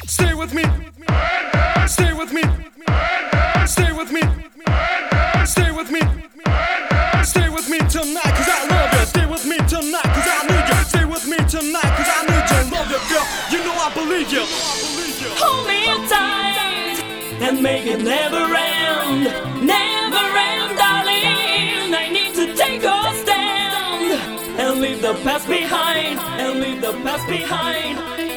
Stay with me. Stay with me. Stay with me. Stay with me. Stay with me tonight, cause I love you. Stay with me tonight, cause I need you. Stay with me tonight, cause I need you. Love you, girl. You know I believe you. Hold me tight and make it never end. Never end, darling. I need to take a stand and leave the past behind. And leave the past behind.